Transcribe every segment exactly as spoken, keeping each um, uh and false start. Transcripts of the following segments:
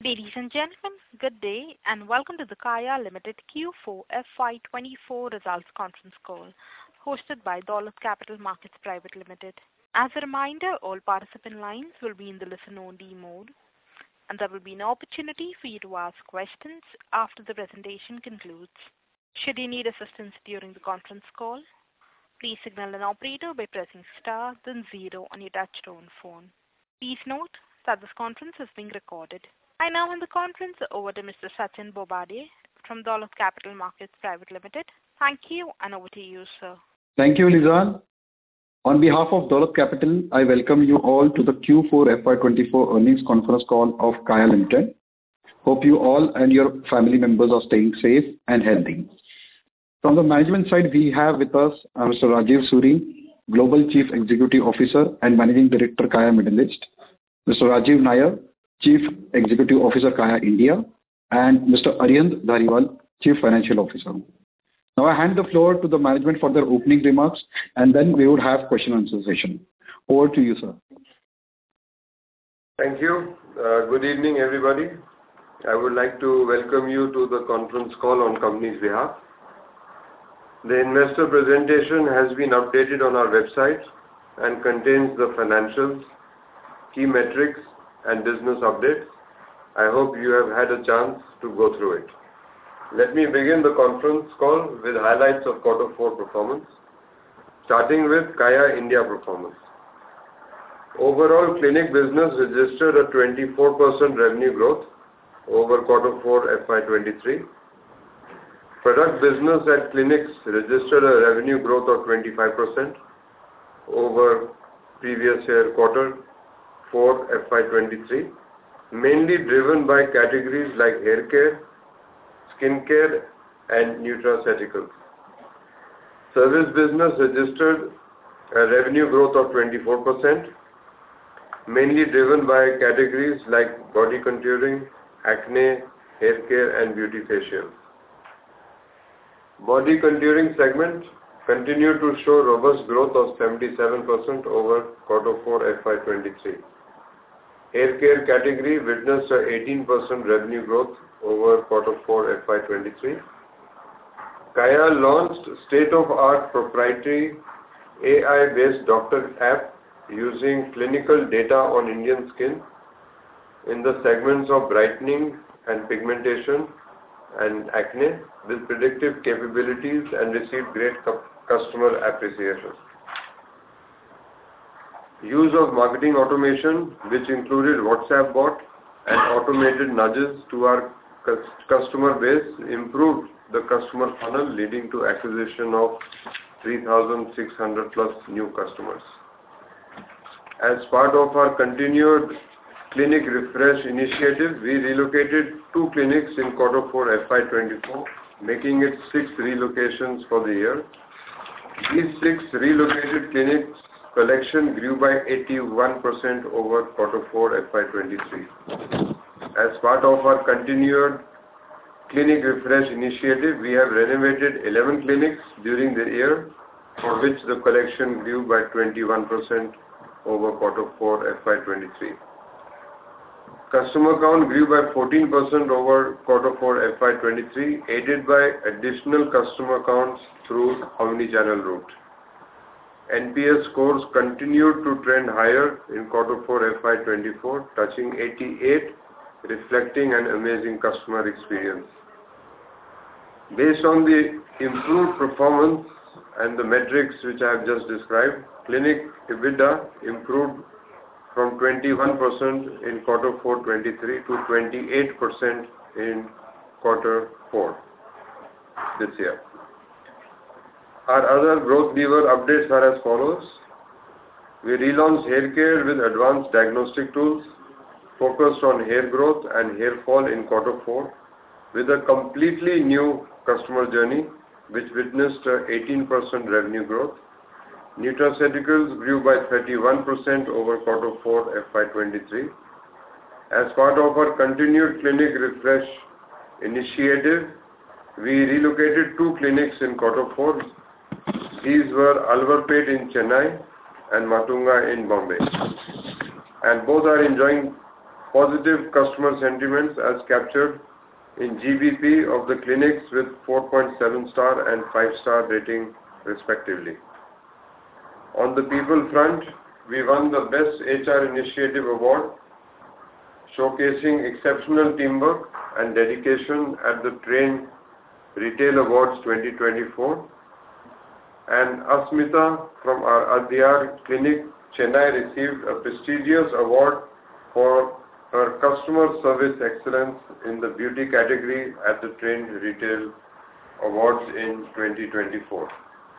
Ladies and gentlemen, good day, and welcome to the Kaya Limited Q four F Y twenty-four results conference call, hosted by Dolat Capital Market Private Limited. As a reminder, all participant lines will be in the listen-only mode, and there will be an opportunity for you to ask questions after the presentation concludes. Should you need assistance during the conference call, please signal an operator by pressing star then zero on your touchtone phone. Please note that this conference is being recorded. I now hand the conference over to Mister Sachin Bobade from Dolat Capital Markets Private Limited. Thank you, and over to you, sir. Thank you, Lizan. On behalf of Dolat Capital, I welcome you all to the Q four F Y twenty-four earnings conference call of Kaya Limited. Hope you all and your family members are staying safe and healthy. From the management side, we have with us uh, Mister Rajiv Suri, Global Chief Executive Officer and Managing Director, Kaya Middle East, Mister Rajiv Nair, Chief Executive Officer, Kaya India, and Mister Arihant Dhariwal, Chief Financial Officer. Now I hand the floor to the management for their opening remarks, and then we would have question and answer session. Over to you, sir. Thank you. Uh, good evening, everybody. I would like to welcome you to the conference call on company's behalf. The investor presentation has been updated on our website and contains the financials, key metrics, and business updates. I hope you have had a chance to go through it. Let me begin the conference call with highlights of quarter four performance, starting with Kaya India performance. Overall, clinic business registered a twenty-four percent revenue growth over quarter four F Y twenty-three. Product business at clinics registered a revenue growth of twenty-five percent over previous year quarter four F Y twenty-three, mainly driven by categories like hair care, skin care, and nutraceuticals. Service business registered a revenue growth of twenty-four percent, mainly driven by categories like body contouring, acne, hair care, and beauty facials. Body contouring segment continued to show robust growth of seventy-seven percent over quarter four F Y twenty-three. Hair care category witnessed a eighteen percent revenue growth over quarter four F Y twenty-three. Kaya launched state-of-art proprietary A I-based doctor app using clinical data on Indian skin in the segments of brightening and pigmentation and acne with predictive capabilities and received great customer appreciation. Use of marketing automation, which included WhatsApp bot and automated nudges to our customer base, improved the customer funnel, leading to acquisition of three thousand six hundred plus new customers. As part of our continued clinic refresh initiative, we relocated two clinics in quarter four F Y twenty-four, making it six relocations for the year. These six relocated clinics collection grew by eighty-one percent over quarter four F Y twenty-three. As part of our continued clinic refresh initiative, we have renovated eleven clinics during the year, for which the collection grew by twenty-one percent over quarter four F Y twenty-three. Customer count grew by fourteen percent over quarter four F Y twenty-three, aided by additional customer counts through omni-channel route. N P S scores continued to trend higher in quarter four F Y twenty-four, touching eighty-eight, reflecting an amazing customer experience. Based on the improved performance and the metrics which I have just described, clinic EBITDA improved from twenty-one percent in quarter four twenty-three to twenty-eight percent in quarter four this year. Our other growth lever updates are as follows. We relaunched hair care with advanced diagnostic tools, focused on hair growth and hair fall in quarter four, with a completely new customer journey, which witnessed a eighteen percent revenue growth. Nutraceuticals grew by thirty-one percent over quarter four F Y twenty-three. As part of our continued clinic refresh initiative, we relocated two clinics in quarter four. These were Alvarpet in Chennai and Matunga in Bombay. And both are enjoying positive customer sentiments as captured in G B P of the clinics with four point seven star and five star rating respectively. On the people front, we won the Best H R Initiative Award, showcasing exceptional teamwork and dedication at the Train Retail Awards twenty twenty-four. And Asmita from our Adyar Clinic, Chennai received a prestigious award for her customer service excellence in the beauty category at the Train Retail Awards in twenty twenty-four.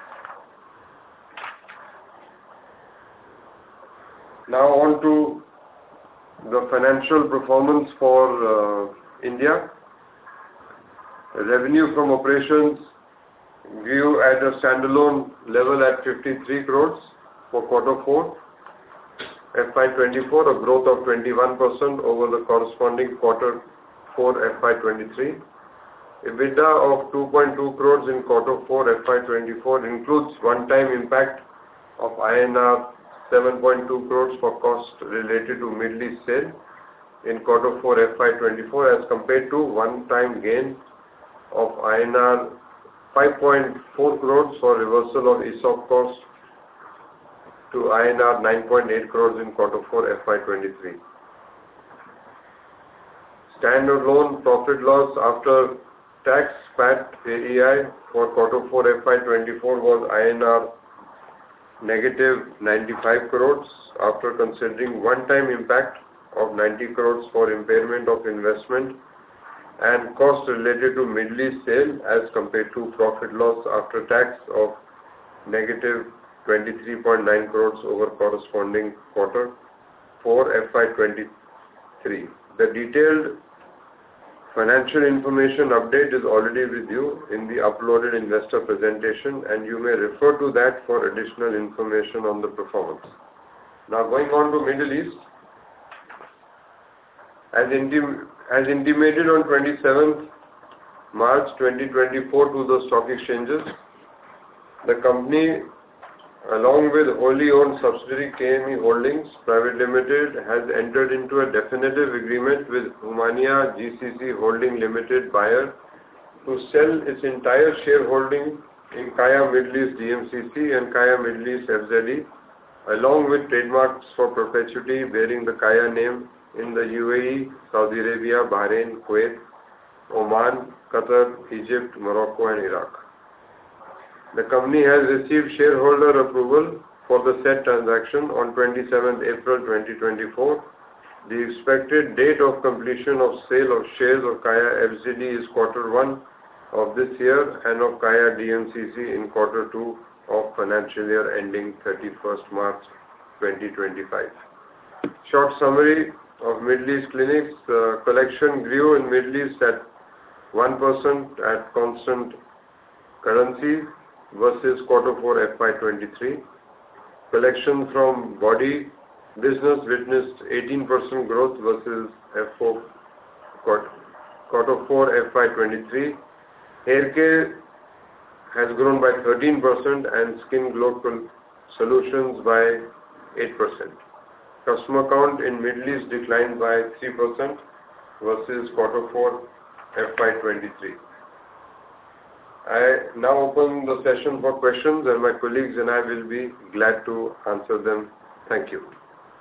Now on to the financial performance for uh, India. Revenue from operations grew at a standalone level at fifty-three crores for quarter four F Y twenty-four, a growth of twenty-one percent over the corresponding quarter four F Y twenty-three. EBITDA of two point two crores in quarter four F Y twenty-four includes one-time impact of I N R seven point two crores for cost related to Middle East sale in quarter four F Y twenty-four as compared to one-time gain of I N R five point four crores for reversal of E S O P cost to I N R nine point eight crores in quarter four F Y twenty-three. Standalone profit loss after tax P A T A E I for quarter four F Y twenty-four was I N R negative ninety-five crores after considering one-time impact of ninety crores for impairment of investment and cost related to Middle East sale as compared to profit loss after tax of negative twenty-three point nine crores over corresponding quarter four F Y twenty-three. The detailed financial information update is already with you in the uploaded investor presentation, and you may refer to that for additional information on the performance. Now going on to Middle East. As, intim as intimated on twenty-seventh March twenty twenty-four to the stock exchanges, the company, along with wholly owned subsidiary K M E Holdings Private Limited, has entered into a definitive agreement with Humania G C C Holding Limited buyer to sell its entire shareholding in Kaya Middle East D M C C and Kaya Middle East F Z E, along with trademarks for perpetuity bearing the Kaya name in the U A E, Saudi Arabia, Bahrain, Kuwait, Oman, Qatar, Egypt, Morocco and Iraq. The company has received shareholder approval for the said transaction on twenty-seventh April twenty twenty-four. The expected date of completion of sale of shares of Kaya F Z D is quarter one of this year and of Kaya D M C C in quarter two of financial year ending thirty-first March twenty twenty-five. Short summary of Middle East clinics. Uh, collection grew in Middle East at one percent at constant currency versus quarter four F Y twenty-three. Collection from body business witnessed eighteen percent growth versus F four, quarter four F Y twenty-three. Hair care has grown by thirteen percent and skin glow solutions by eight percent. Customer count in Middle East declined by three percent versus quarter four F Y twenty-three. I now open the session for questions, and my colleagues and I will be glad to answer them. Thank you.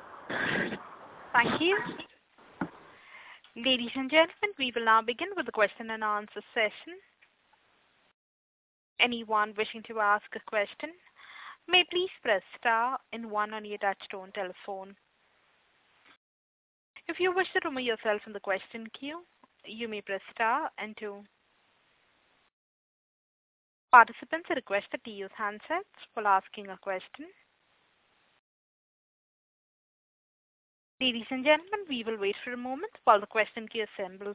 Thank you. Ladies and gentlemen, we will now begin with the question and answer session. Anyone wishing to ask a question may please press star and one on your touchtone telephone. If you wish to remove yourself from the question queue, you may press star and two. Participants are requested to use handsets while asking a question. Ladies and gentlemen, we will wait for a moment while the question queue assembles.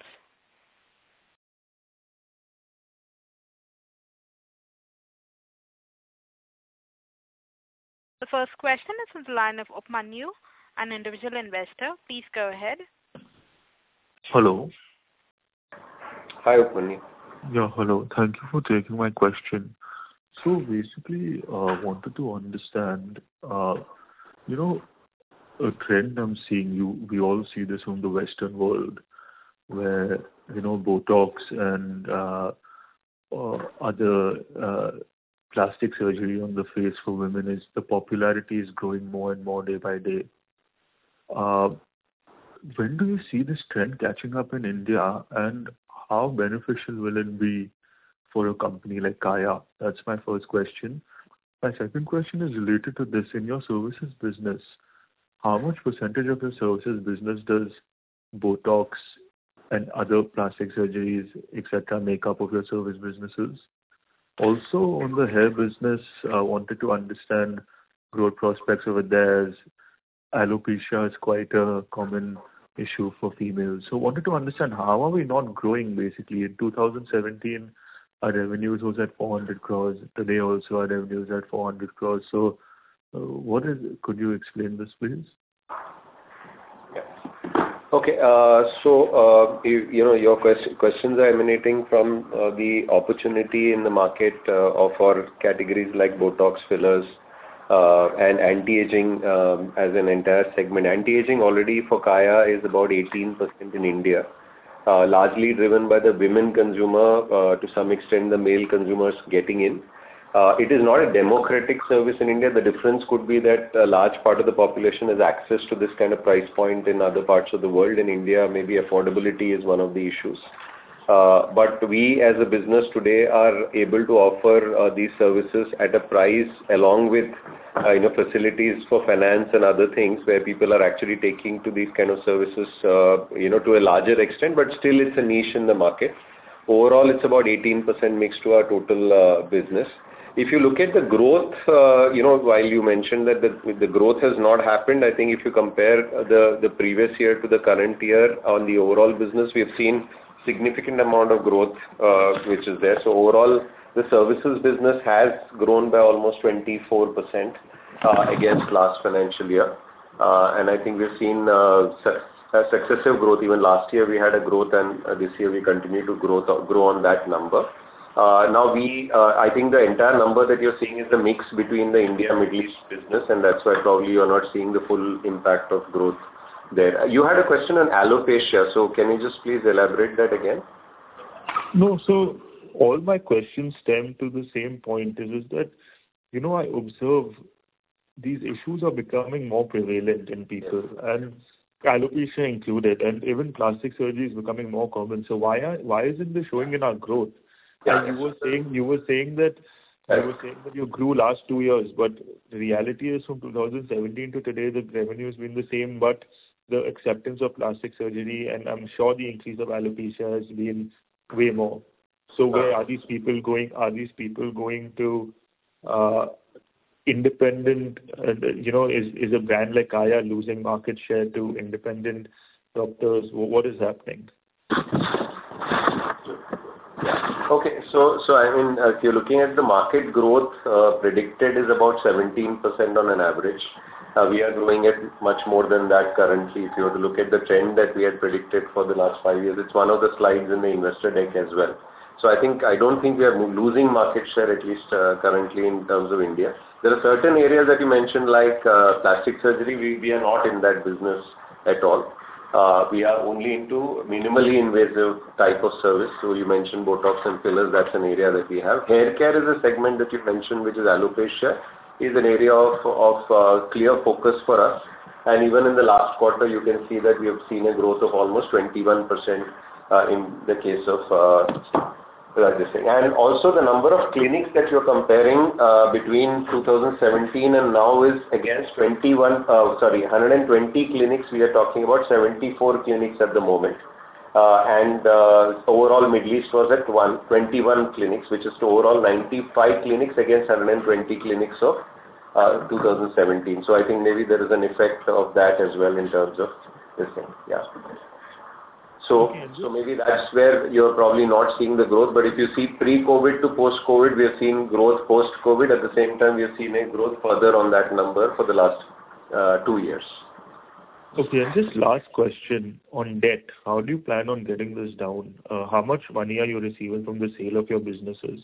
The first question is from the line of Upmanyu, an individual investor. Please go ahead. Hello. Hi, Upmanyu. Yeah, hello. Thank you for taking my question. So basically, uh, wanted to understand, uh, you know, a trend I'm seeing. You, we all see this from the Western world, where you know Botox and uh, uh, other uh, plastic surgery on the face for women is the popularity is growing more and more day by day. Uh, when do you see this trend catching up in India, and how beneficial will it be for a company like Kaya? That's my first question. My second question is related to this. In your services business, how much percentage of your services business does Botox and other plastic surgeries, et cetera, make up of your service businesses? Also, on the hair business, I wanted to understand growth prospects over there. As alopecia is quite a common issue for females. So, wanted to understand how are we not growing basically. In two thousand seventeen, our revenues was at four hundred crores. Today also our revenues are at four hundred crores. So, uh, what is? Could you explain this, please? Okay. Uh, so, uh, you, you know, your quest- questions are emanating from uh, the opportunity in the market uh, of our categories like Botox, fillers, uh, and anti-aging um, as an entire segment. Anti-aging already for Kaya is about eighteen percent in India, uh, largely driven by the women consumer, uh, to some extent the male consumers getting in. Uh, it is not a democratic service in India. The difference could be that a large part of the population has access to this kind of price point in other parts of the world. In India, maybe affordability is one of the issues. Uh, but we as a business today are able to offer uh, these services at a price along with uh, you know, facilities for finance and other things where people are actually taking to these kind of services uh, you know, to a larger extent, but still it's a niche in the market. Overall, it's about eighteen percent mix to our total uh, business. If you look at the growth, uh, you know, while you mentioned that the, the growth has not happened, I think if you compare the, the previous year to the current year on the overall business, we have seen significant amount of growth, uh, which is there. So overall, the services business has grown by almost twenty-four percent uh, against last financial year. Uh, and I think we've seen uh, su- a successive growth. Even last year we had a growth, and uh, this year we continue to grow, th- grow on that number. Uh, now we, uh, I think the entire number that you're seeing is the mix between the India Middle East business, and that's why probably you're not seeing the full impact of growth there. You had a question on alopecia, so can you just please elaborate that again? No, so all my questions stem to the same point, is, is that, you know, I observe these issues are becoming more prevalent in people, and alopecia included, and even plastic surgery is becoming more common. So why are, why isn't this showing in our growth? And you were saying you were saying that you were saying that you grew last two years, but the reality is from two thousand seventeen to today the revenue has been the same, but the acceptance of plastic surgery and I'm sure the increase of alopecia has been way more. So where are these people going? Are these people going to uh, independent? Uh, you know, is is a brand like Kaya losing market share to independent doctors? What is happening? Okay. So, so I mean, uh, if you're looking at the market growth, uh, predicted is about seventeen percent on an average. Uh, we are growing at much more than that currently. If you were to look at the trend that we had predicted for the last five years, it's one of the slides in the investor deck as well. So I think, I don't think we are losing market share, at least uh, currently in terms of India. There are certain areas that you mentioned like uh, plastic surgery. We, we are not in that business at all. Uh, we are only into minimally invasive type of service. So you mentioned Botox and fillers, that's an area that we have. Hair care is a segment that you mentioned, which is alopecia, is an area of, of uh, clear focus for us. And even in the last quarter, you can see that we have seen a growth of almost twenty-one percent uh, in the case of uh, this thing. And also the number of clinics that you're comparing uh, between two thousand seventeen and now is against twenty-one, uh, sorry, one hundred twenty clinics. We are talking about seventy-four clinics at the moment. Uh, and uh, overall Middle East was at one, twenty-one clinics, which is to overall ninety-five clinics against one hundred twenty clinics of uh, two thousand seventeen. So I think maybe there is an effect of that as well in terms of this thing. Yeah. So, okay, so maybe that's where you're probably not seeing the growth. But if you see pre-COVID to post-COVID, we have seen growth post-COVID. At the same time, we have seen a growth further on that number for the last uh, two years. Okay, and just last question on debt. How do you plan on getting this down? Uh, how much money are you receiving from the sale of your businesses?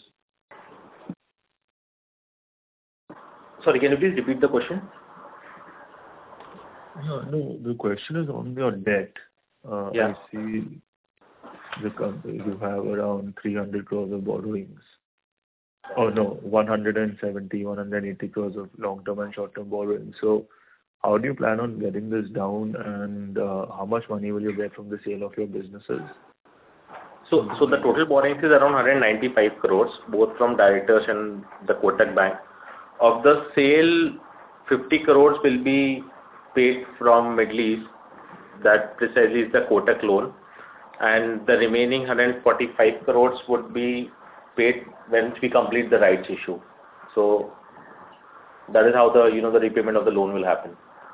Sorry, can you please repeat the question? No, no, the question is on your debt. Uh, Yeah. I see the company, you have around three hundred crores of borrowings. Oh, no, one hundred seventy, one hundred eighty crores of long-term and short-term borrowings. So how do you plan on getting this down, and uh, how much money will you get from the sale of your businesses? So, so the total borrowings is around one hundred ninety-five crores, both from directors and the Kotak Bank. Of the sale, fifty crores will be paid from Middle East. That precisely is the Kotak loan. And the remaining one hundred forty-five crores would be paid once we complete the rights issue. So that is how the, you know, the repayment of the loan will happen.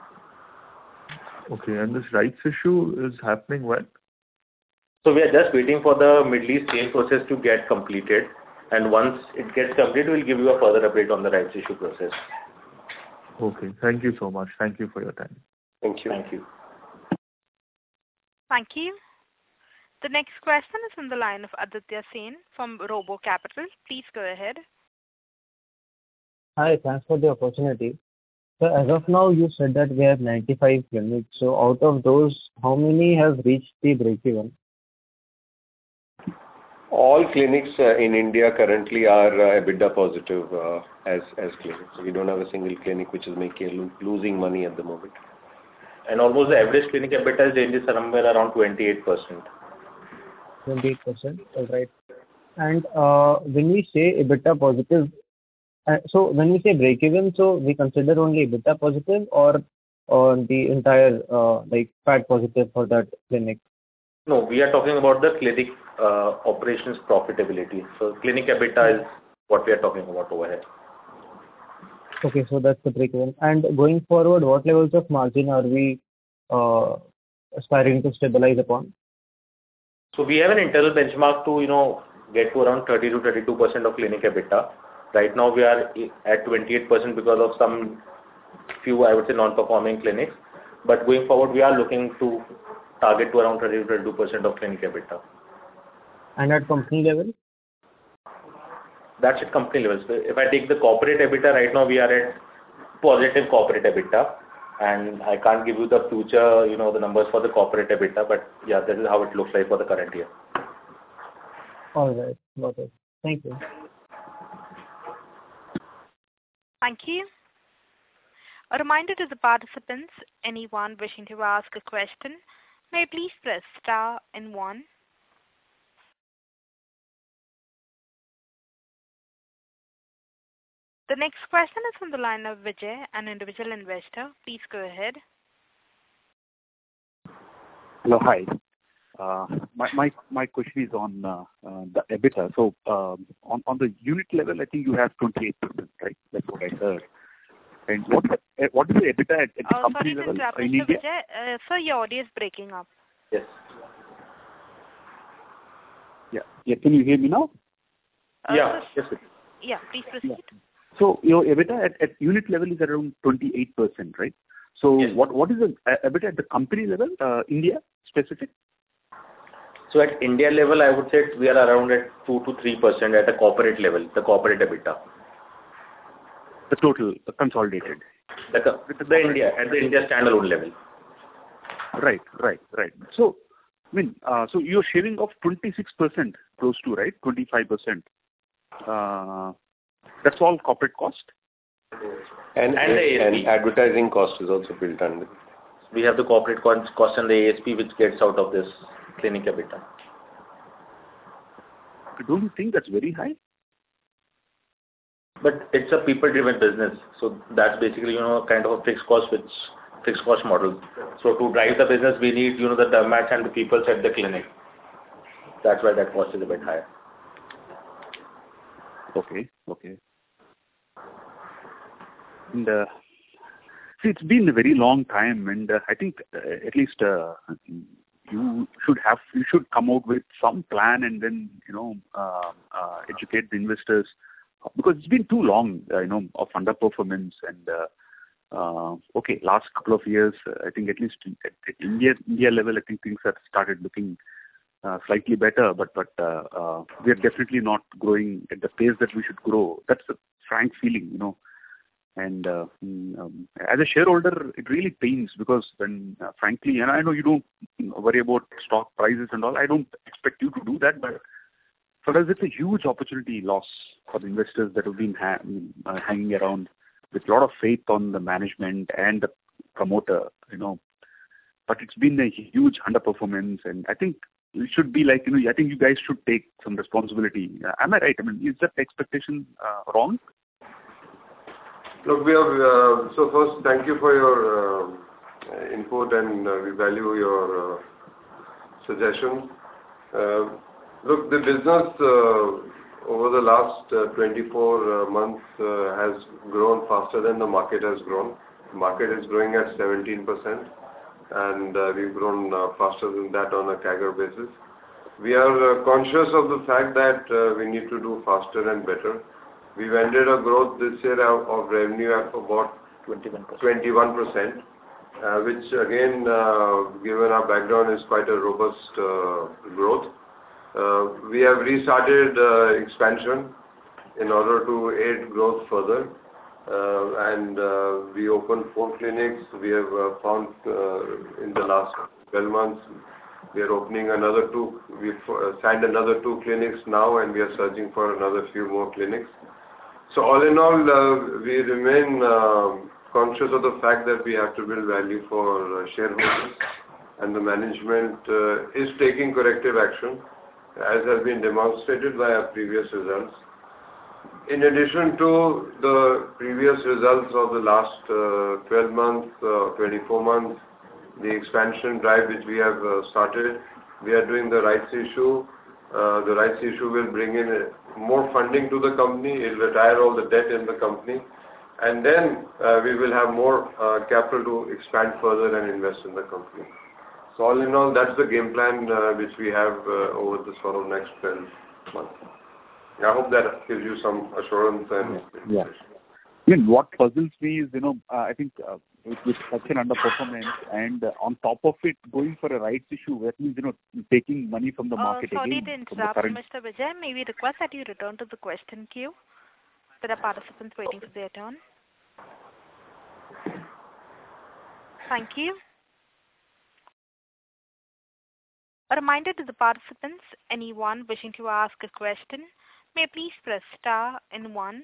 Okay, and this rights issue is happening when? So we are just waiting for the Middle East sale process to get completed. And once it gets completed, we'll give you a further update on the rights issue process. Okay, thank you so much. Thank you for your time. Thank you. Thank you. Thank you. The next question is on the line of Aditya Sen from Robo Capital. Please go ahead. Hi, thanks for the opportunity. So as of now, you said that we have ninety-five clinics. So out of those, how many have reached the break-even? All clinics uh, in India currently are uh, EBITDA positive uh, as as clinics. We don't have a single clinic which is making losing money at the moment. And almost the average clinic EBITDA range is somewhere around twenty-eight percent. twenty-eight percent, all right. And uh, when we say EBITDA positive, uh, so when we say break-even, so we consider only EBITDA positive or or the entire uh, like fat positive for that clinic? No, we are talking about the clinic uh, operations profitability. So clinic EBITDA is what we are talking about over here. Okay, so that's the break-even. And going forward, what levels of margin are we uh, aspiring to stabilize upon? So we have an internal benchmark to, you know, get to around thirty to thirty-two percent of clinic EBITDA. Right now we are at twenty-eight percent because of some few, I would say, non-performing clinics. But going forward, we are looking to target to around thirty to thirty-two percent of clinic EBITDA. And at company level? That's at company level. So if I take the corporate EBITDA, right now we are at positive corporate EBITDA. And I can't give you the future, you know, the numbers for the corporate EBITDA, but yeah, this is how it looks like for the current year. All right, got it. Thank you. Thank you. A reminder to the participants, anyone wishing to ask a question, may please press star and one. The next question is from the line of Vijay, an individual investor. Please go ahead. Hello, hi. Uh, my, my my question is on uh, uh, the EBITDA. So um, on on the unit level, I think you have twenty-eight percent, right? That's what I heard. And what is what is the EBITDA at, at the Uh, company sorry to level interrupt, in Mister India? Vijay. Uh, sir, your audio is breaking up. Yes. Yeah, yeah. Can you hear me now? Uh, Yeah. sir- Yes, sir. Yeah, please proceed. Yeah. So your EBITDA at, at unit level is around twenty-eight percent, right? So Yes. what what is the uh, EBITDA at the company level, uh, India specific? So at India level, I would say we are around at two to three percent at the corporate level, the corporate EBITDA. The total, the consolidated. The, co- the India, at the India standalone level. Right, right, right. So, I mean, uh, so you're shaving off twenty-six percent, close to, right? twenty-five percent. Uh, that's all corporate cost? And, And the A S P. and advertising cost is also built under. We have the corporate cost cost and the A S P which gets out of this clinic EBITDA. Don't you think that's very high? But it's a people-driven business, so that's basically, you know, kind of a fixed cost, which fixed cost model. So to drive the business, we need, you know, the dermats and the people at the clinic. That's why that cost is a bit higher. Okay, okay. And uh, see, it's been a very long time, and uh, I think uh, at least uh, you should have, you should come out with some plan, and then you know uh, uh, educate the investors, because it's been too long, uh, you know, of underperformance. And uh, uh, okay, last couple of years, uh, I think at least at, at India India level, I think things have started looking uh, slightly better, but but uh, uh, we are definitely not growing at the pace that we should grow. That's a frank feeling, you know. And uh, um, as a shareholder, it really pains because when, uh, frankly, and I know you don't worry about stock prices and all, I don't expect you to do that, but for us, it's a huge opportunity loss for the investors that have been ha- uh, hanging around with a lot of faith on the management and the promoter, you know. But it's been a huge underperformance, and I think it should be like, you know, I think you guys should take some responsibility. Uh, am I right? I mean, is that expectation uh, wrong? Look, we have, uh, so first, thank you for your uh, input, and uh, we value your uh, suggestions. Uh, look, the business uh, over the last uh, twenty-four uh, months uh, has grown faster than the market has grown. The market is growing at seventeen percent, and uh, we've grown uh, faster than that on a C A G R basis. We are uh, conscious of the fact that uh, we need to do faster and better. We've ended a growth this year of, of revenue at about twenty-one percent, uh, which again, uh, given our background, is quite a robust uh, growth. Uh, we have restarted uh, expansion in order to aid growth further, uh, and uh, we opened four clinics. We have uh, found uh, in the last twelve months, we are opening another two. We've uh, signed another two clinics now, and we are searching for another few more clinics. So all in all, uh, we remain uh, conscious of the fact that we have to build value for uh, shareholders, and the management uh, is taking corrective action, as has been demonstrated by our previous results. In addition to the previous results of the last uh, twelve months, uh, twenty-four months, the expansion drive which we have uh, started, we are doing the rights issue. Uh, the rights issue will bring in uh, more funding to the company. It will retire all the debt in the company, and then uh, we will have more uh, capital to expand further and invest in the company. So all in all, that's the game plan uh, which we have uh, over the sort of next twelve months. I hope that gives you some assurance and yeah. I mean, what puzzles me is, you know, uh, I think uh, with, with such an underperformance, and uh, on top of it, going for a rights issue, that means, you know, taking money from the market uh, sorry again. Sorry to interrupt, current... Mister Vijay. May we request that you return to the question queue? There are participants waiting for their turn. Thank you. A reminder to the participants, anyone wishing to ask a question, may please press star and one.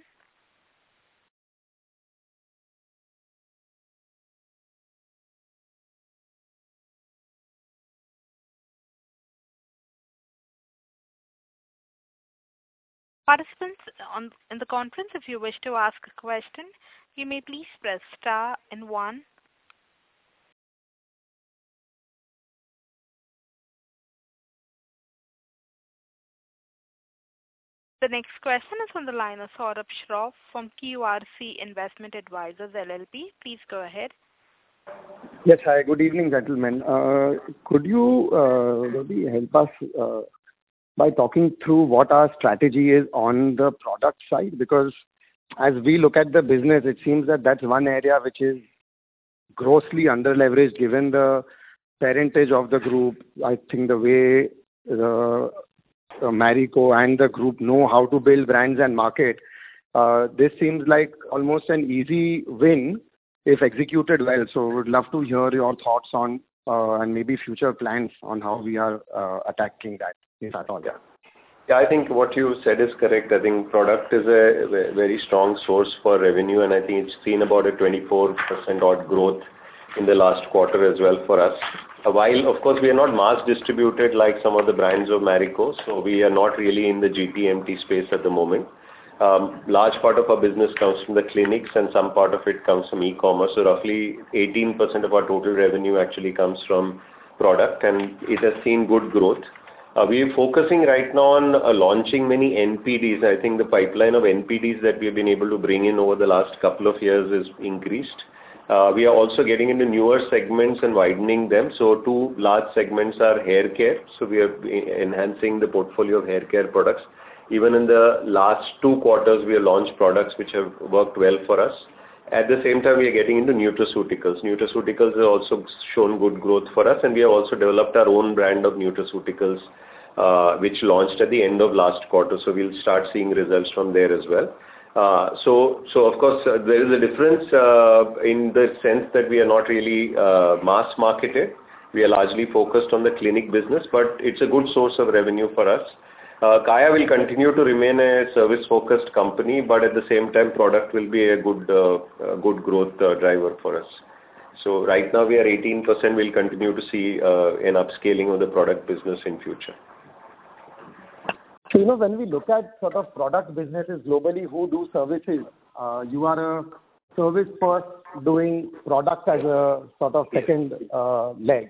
Participants on, in the conference, if you wish to ask a question, you may please press star and one. The next question is on the line of Saurabh Shroff from Q R C Investment Advisors L L P. Please go ahead. Yes, hi. Good evening, gentlemen. Uh, could you uh, maybe help us uh, by talking through what our strategy is on the product side? Because as we look at the business, it seems that that's one area which is grossly under-leveraged given the parentage of the group. I think the way the uh, Marico and the group know how to build brands and market, uh, this seems like almost an easy win if executed well. So would love to hear your thoughts on uh, and maybe future plans on how we are uh, attacking that, if at all. Yeah. Yeah, I think what you said is correct. I think product is a very strong source for revenue, and I think it's seen about a twenty-four percent odd growth in the last quarter as well for us. Uh, while, of course, we are not mass distributed like some of the brands of Marico, so we are not really in the G T M T space at the moment. Um, large part of our business comes from the clinics, and some part of it comes from e-commerce. So roughly eighteen percent of our total revenue actually comes from product, and it has seen good growth. Uh, we are focusing right now on uh, launching many N P Ds. I think the pipeline of N P Ds that we have been able to bring in over the last couple of years is increased. Uh, we are also getting into newer segments and widening them. So two large segments are hair care. So we are enhancing the portfolio of hair care products. Even in the last two quarters, we have launched products which have worked well for us. At the same time, we are getting into nutraceuticals. Nutraceuticals have also shown good growth for us, and we have also developed our own brand of nutraceuticals, uh, which launched at the end of last quarter. So we'll start seeing results from there as well. Uh, so, so of course, uh, there is a difference uh, in the sense that we are not really uh, mass marketed. We are largely focused on the clinic business, but it's a good source of revenue for us. Uh, Kaya will continue to remain a service-focused company, but at the same time, product will be a good, uh, a good growth uh, driver for us. So right now we are eighteen percent. We'll continue to see uh, an upscaling of the product business in future. So, you know, when we look at sort of product businesses globally who do services, uh, you are a service first doing product as a sort of second uh, leg.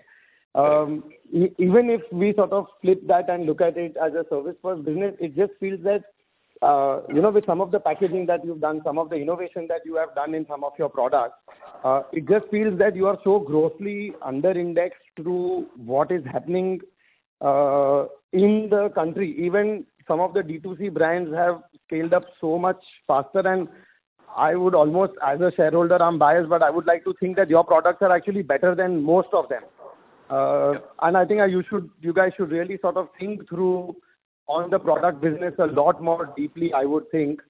Um, e- even if we sort of flip that and look at it as a service first business, it just feels that, uh, you know, with some of the packaging that you've done, some of the innovation that you have done in some of your products, uh, it just feels that you are so grossly under-indexed to what is happening uh, in the country. Even some of the D two C brands have scaled up so much faster, and I would almost, as a shareholder, I'm biased, but I would like to think that your products are actually better than most of them. Uh, and I think you should, you guys should really sort of think through on the product business a lot more deeply, I would think,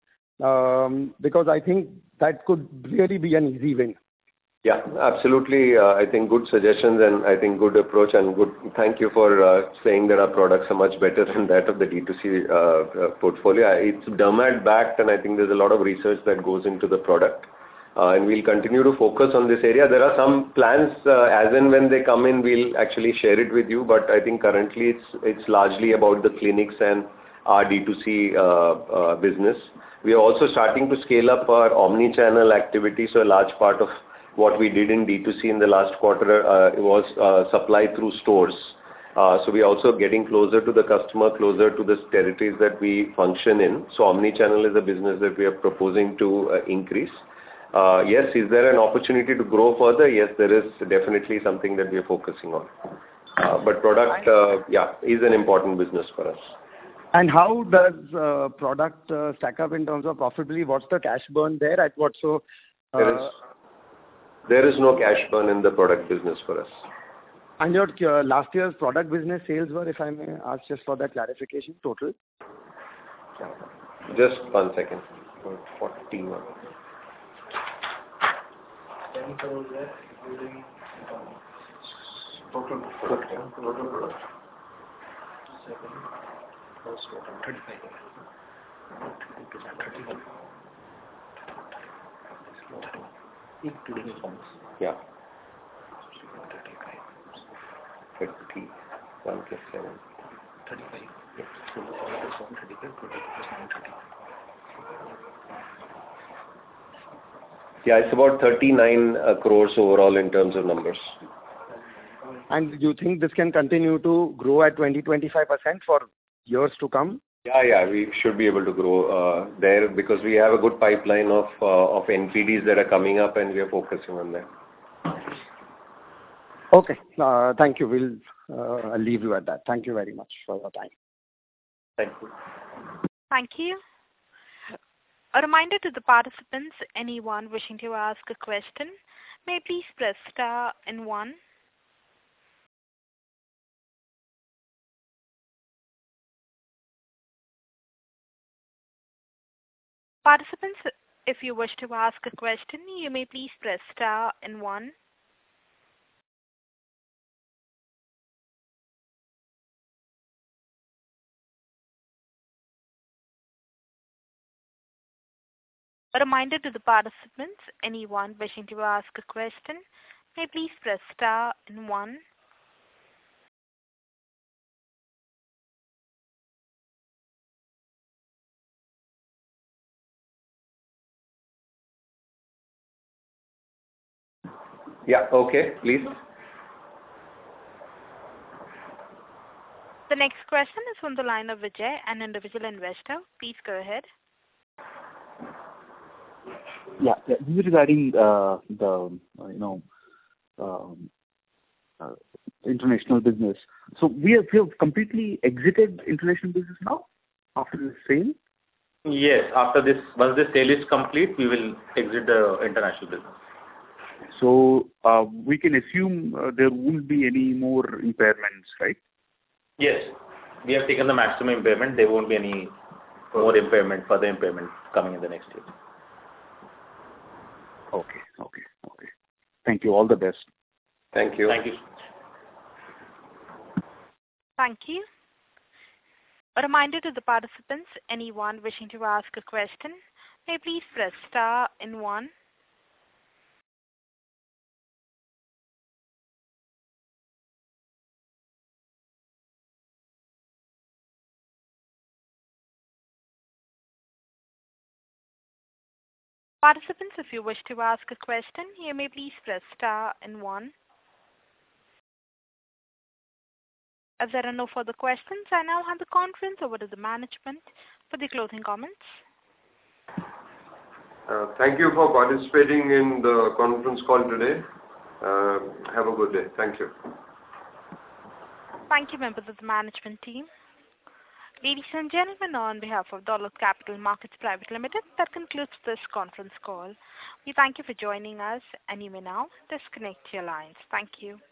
um, because I think that could really be an easy win. Yeah, absolutely. Uh, I think good suggestions and I think good approach and good. Thank you for uh, saying that our products are much better than that of the D two C uh, uh, portfolio. It's Dermat backed, and I think there's a lot of research that goes into the product. Uh, and we'll continue to focus on this area. There are some plans, uh, as and when they come in, we'll actually share it with you. But I think currently it's it's largely about the clinics and our D two C uh, uh, business. We are also starting to scale up our omni-channel activity. So a large part of what we did in D two C in the last quarter uh, was uh, supplied through stores. Uh, so we are also getting closer to the customer, closer to the territories that we function in. So omni-channel is a business that we are proposing to uh, increase. Uh, yes, is there an opportunity to grow further? Yes, there is definitely something that we are focusing on. Uh, but product, uh, yeah, is an important business for us. And how does uh, product uh, stack up in terms of profitability? What's the cash burn there? At what? So uh, there is there is no cash burn in the product business for us. And your uh, last year's product business sales were, if I may ask just for that clarification, total? Just one second. forty-one. ten crores there, including total product. Total product. Second, first quarter, thirty-five. thirty-one. Including funds. Yeah. thirty-one plus seven. thirty-five. Yes. twenty-five plus one, thirty-five. twenty-two plus nine, thirty. Yeah, it's about thirty-nine uh, crores overall in terms of numbers. And do you think this can continue to grow at twenty to twenty-five percent for years to come? Yeah, yeah, we should be able to grow uh, there because we have a good pipeline of uh, of N P Ds that are coming up and we are focusing on that. Okay, uh, thank you. We'll uh, I'll leave you at that. Thank you very much for your time. Thank you. Thank you. A reminder to the participants, anyone wishing to ask a question, may please press star and one. Participants, if you wish to ask a question, you may please press star and one. A reminder to the participants, anyone wishing to ask a question, may please press star and one. Yeah, okay, please. The next question is from the line of Vijay, an individual investor. Please go ahead. Yeah, yeah. This is regarding uh, the uh, you know um, uh, international business. So we have, we have completely exited international business now after the sale. Yes, after this, once the sale is complete, we will exit the international business. So uh, we can assume uh, there won't be any more impairments, right? Yes, we have taken the maximum impairment. There won't be any more impairment, further impairment. coming in the next year. Okay. Okay. Okay. Thank you. All the best. Thank you. Thank you. Thank you. A reminder to the participants, anyone wishing to ask a question, may please press star and one. Participants, if you wish to ask a question, you may please press star and one. As there are no further questions, I now hand the conference over to the management for the closing comments. Uh, thank you for participating in the conference call today. Uh, have a good day. Thank you. Thank you, members of the management team. Ladies and gentlemen, on behalf of Dolat Capital Markets Private Limited, that concludes this conference call. We thank you for joining us, and you may now disconnect your lines. Thank you.